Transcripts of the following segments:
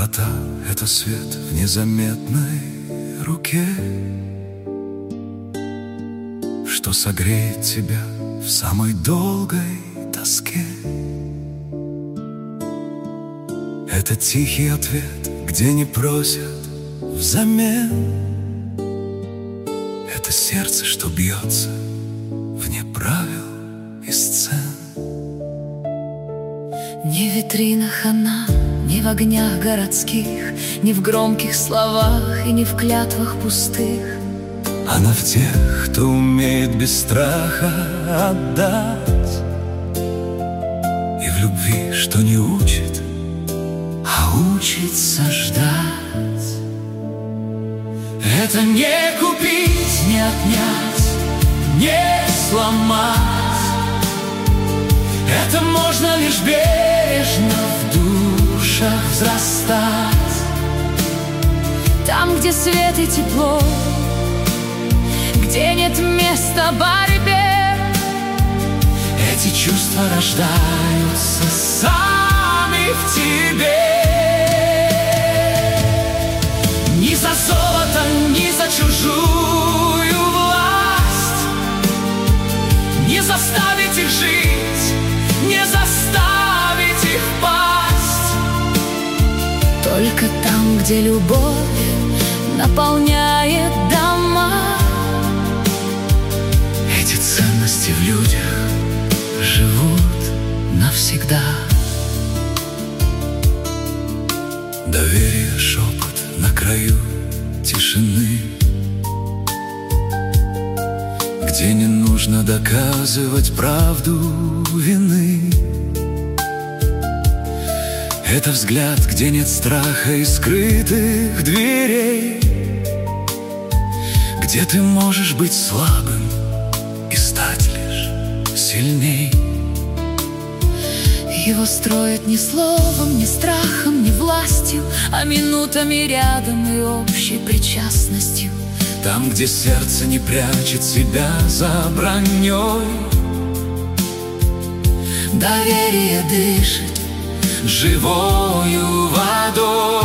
Доброта — это свет в незаметной руке, что согреет тебя в самой долгой тоске. Это тихий ответ, где не просят взамен. Это сердце, что бьется вне правил и сцен. Не в витринах она, не в огнях городских, не в громких словах и не в клятвах пустых. Она в тех, кто умеет без страха отдать, и в любви, что не учит, а учится ждать. Это не купить, не отнять, не сломать. Это можно лишь бережно в душах взрастать. Там, где свет и тепло, где нет места борьбе, эти чувства рождаются сами в тебе. Ни за золото, ни за чужую власть не заставить их жить, не заставить их пасть. только там, где любовь наполняет дома. Эти ценности в людях живут навсегда. Доверие, шепот на краю тишины, где не нужно доказывать правду вины. Это взгляд, где нет страха и скрытых дверей, где ты можешь быть слабым и стать лишь сильней. Его строят не словом, не страхом, не властью, а минутами рядом и общей причастностью. Там, где сердце не прячет себя за броней, доверие дышит живою водой.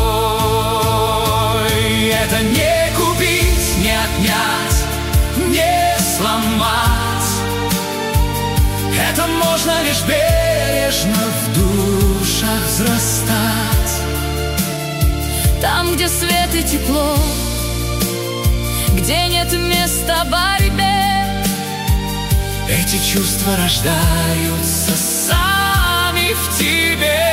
Это не купить, не отнять, не сломать. Это можно лишь бережно в душах взрастать. Там, где свет и тепло, где нет места борьбе, эти чувства рождаются сами в тебе.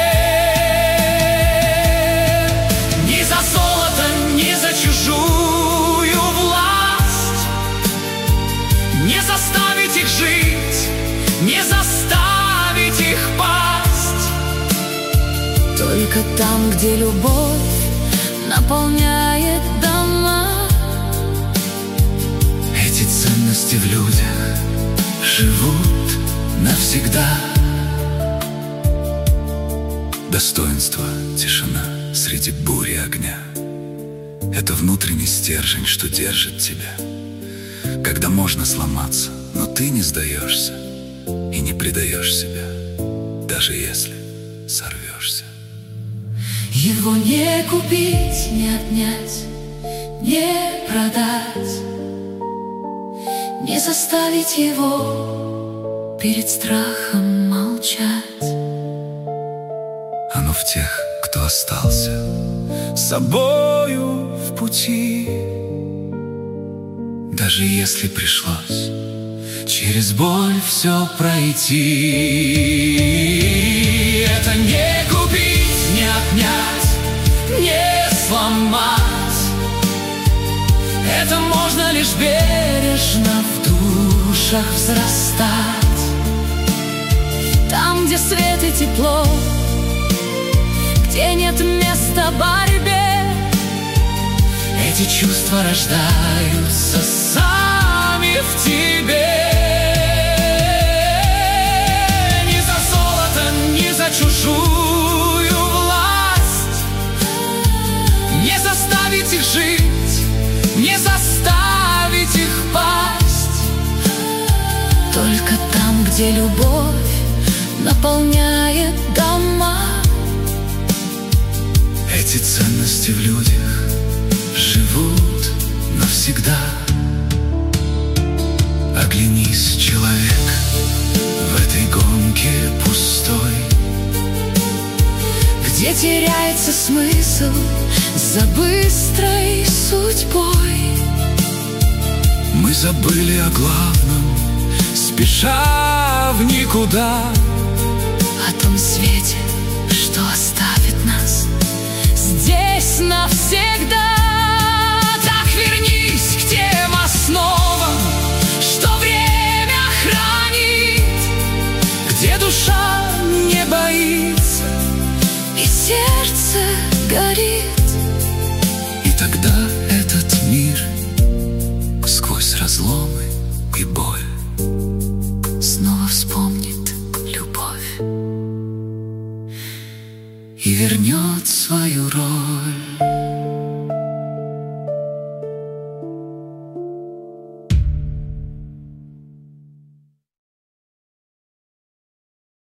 Ни за золото, ни за чужую власть не заставить их жить, не заставить их пасть. только там, где любовь наполняет дома. Эти ценности в людях живут навсегда. Достоинство, тишина среди бури огня. Это внутренний стержень, что держит тебя, когда можно сломаться, но ты не сдаешься и не предаешь себя, даже если сорвешься. Его не купить, не отнять, не продать, не заставить его перед страхом молчать. Оно в тех, кто остался с собою в пути, даже если пришлось через боль все пройти. Это не купить, не отнять, не сломать. Это можно лишь бережно в душах взрастать. Там, где свет и тепло, где нет места борьбе, эти чувства рождаются сами в тебе. Ни за золото, ни за чужую власть не заставить их жить, не заставить их пасть. только там, где любовь наполняет дома. Эти Эти ценности в людях живут навсегда. Оглянись, человек, в этой гонке пустой, где теряется смысл за быстрой судьбой. Мы забыли о главном, спеша в никуда, О том свете, что оставит нас здесь навсегда. Так вернись к тем основам, что время хранит, где душа не боится и сердце горит. и тогда этот мир сквозь разломы и боль Снова вспомнит любовь и вернет свою роль.